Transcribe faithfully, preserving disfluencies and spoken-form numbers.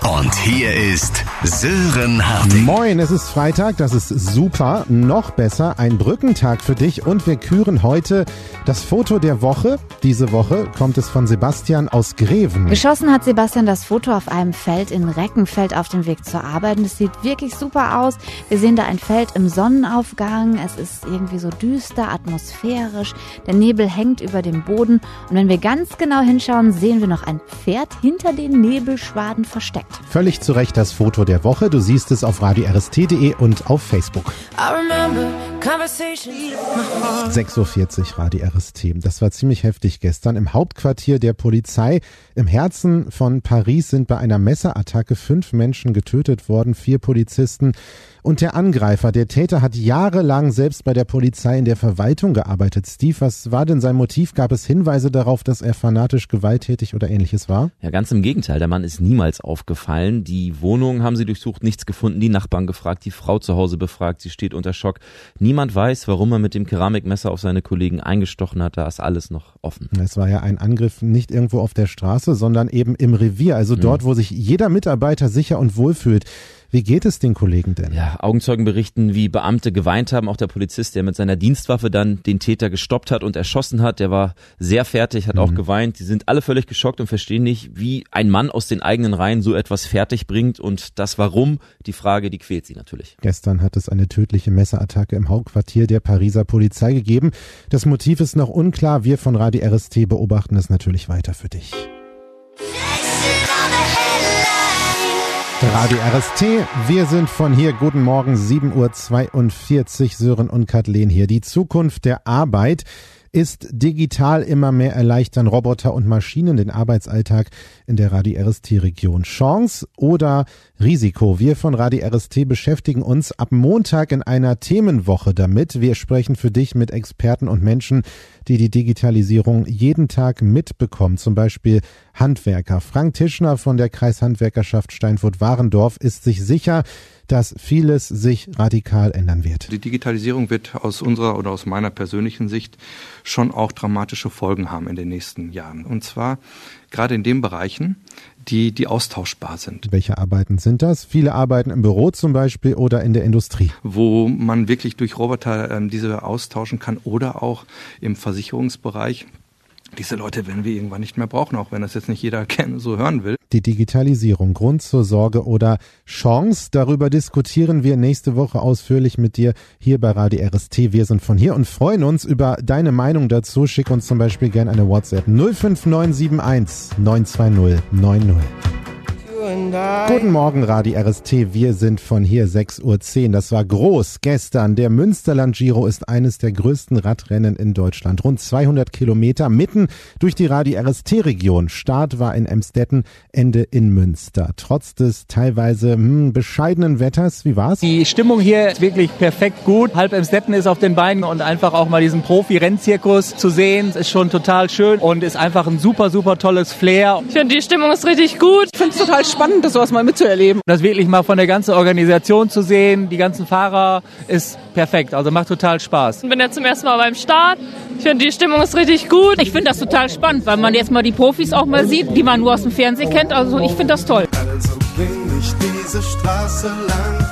Und hier ist Sören Harting. Moin, es ist Freitag, das ist super, noch besser, ein Brückentag für dich und wir küren heute das Foto der Woche. Diese Woche kommt es von Sebastian aus Greven. Geschossen hat Sebastian das Foto auf einem Feld in Reckenfeld auf dem Weg zur Arbeit und es sieht wirklich super aus. Wir sehen da ein Feld im Sonnenaufgang, es ist irgendwie so düster, atmosphärisch, der Nebel hängt über dem Boden und wenn wir ganz genau hinschauen, sehen wir noch ein Pferd hinter den Nebelschwaden versteckt. Völlig zu Recht das Foto der Woche. Du siehst es auf radio r s t punkt d e und auf Facebook. sechs Uhr vierzig Radio R S T. Das war ziemlich heftig gestern. Im Hauptquartier der Polizei im Herzen von Paris sind bei einer Messerattacke fünf Menschen getötet worden, vier Polizisten und der Angreifer. Der Täter hat jahrelang selbst bei der Polizei in der Verwaltung gearbeitet. Steve, was war denn sein Motiv? Gab es Hinweise darauf, dass er fanatisch gewalttätig oder ähnliches war? Ja, ganz im Gegenteil. Der Mann ist niemals aufgefallen. Die Wohnung haben sie durchsucht, nichts gefunden. Die Nachbarn gefragt, die Frau zu Hause befragt. Sie steht unter Schock. Niemand weiß, warum er mit dem Keramikmesser auf seine Kollegen eingestochen hat. Da ist alles noch offen. Es war ja ein Angriff nicht irgendwo auf der Straße, sondern eben im Revier. Also dort, mhm. wo sich jeder Mitarbeiter sicher und wohl fühlt. Wie geht es den Kollegen denn? Ja, Augenzeugen berichten, wie Beamte geweint haben. Auch der Polizist, der mit seiner Dienstwaffe dann den Täter gestoppt hat und erschossen hat, der war sehr fertig, hat mhm. auch geweint. Die sind alle völlig geschockt und verstehen nicht, wie ein Mann aus den eigenen Reihen so etwas fertig bringt. Und das Warum, die Frage, die quält sie natürlich. Gestern hat es eine tödliche Messerattacke im Hauptquartier der Pariser Polizei gegeben. Das Motiv ist noch unklar. Wir von Radio R S T beobachten es natürlich weiter für dich. Radio R S T, wir sind von hier. Guten Morgen, sieben Uhr zweiundvierzig, Sören und Kathleen hier. Die Zukunft der Arbeit ist digital, immer mehr erleichtern Roboter und Maschinen den Arbeitsalltag in der Radio R S T-Region. Chance oder Risiko? Wir von Radio R S T beschäftigen uns ab Montag in einer Themenwoche damit. Wir sprechen für dich mit Experten und Menschen, die die Digitalisierung jeden Tag mitbekommen. Zum Beispiel Handwerker. Frank Tischner von der Kreishandwerkerschaft Steinfurt-Warendorf ist sich sicher, dass vieles sich radikal ändern wird. Die Digitalisierung wird aus unserer oder aus meiner persönlichen Sicht schon auch dramatische Folgen haben in den nächsten Jahren. Und zwar gerade in den Bereichen, die, die austauschbar sind. Welche Arbeiten sind das? Viele arbeiten im Büro zum Beispiel oder in der Industrie. Wo man wirklich durch Roboter ähm, diese austauschen kann oder auch im Versicherungsbereich. Diese Leute werden wir irgendwann nicht mehr brauchen, auch wenn das jetzt nicht jeder gerne so hören will. Die Digitalisierung, Grund zur Sorge oder Chance, darüber diskutieren wir nächste Woche ausführlich mit dir hier bei Radio R S T. Wir sind von hier und freuen uns über deine Meinung dazu. Schick uns zum Beispiel gerne eine WhatsApp null fünf neun sieben eins neun zwei null neun null. Guten Morgen, Radio R S T. Wir sind von hier, sechs Uhr zehn. Das war groß gestern. Der Münsterland Giro ist eines der größten Radrennen in Deutschland. Rund zweihundert Kilometer mitten durch die Radio R S T-Region. Start war in Emstetten, Ende in Münster. Trotz des teilweise hm, bescheidenen Wetters, wie war's? Die Stimmung hier ist wirklich perfekt gut. Halb Emstetten ist auf den Beinen und einfach auch mal diesen Profi-Rennzirkus zu sehen, ist schon total schön und ist einfach ein super, super tolles Flair. Ich finde, die Stimmung ist richtig gut. Ich finde es total spannend, das sowas mal mitzuerleben. Das wirklich mal von der ganzen Organisation zu sehen, die ganzen Fahrer, ist perfekt. Also macht total Spaß. Ich bin jetzt zum ersten Mal beim Start. Ich finde, die Stimmung ist richtig gut. Ich finde das total spannend, weil man jetzt mal die Profis auch mal sieht, die man nur aus dem Fernsehen kennt. Also ich finde das toll. Also ging ich diese Straße lang.